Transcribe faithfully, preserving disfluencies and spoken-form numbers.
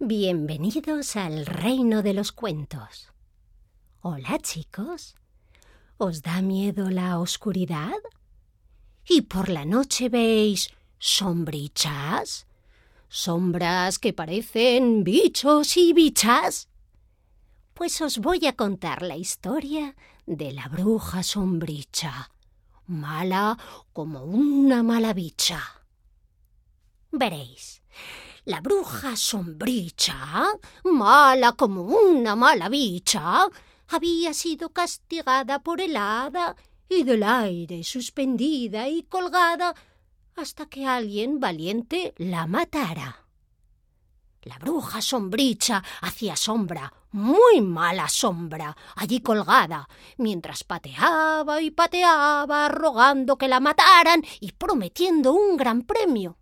Bienvenidos al reino de los cuentos. Hola, chicos. ¿Os da miedo la oscuridad? ¿Y por la noche veis sombrichas? ¿Sombras que parecen bichos y bichas? Pues os voy a contar la historia de la bruja sombricha, mala como una mala bicha. Veréis. La bruja sombricha, mala como una mala bicha, había sido castigada por el hada y del aire suspendida y colgada hasta que alguien valiente la matara. La bruja sombricha hacía sombra, muy mala sombra, allí colgada, mientras pateaba y pateaba, rogando que la mataran y prometiendo un gran premio.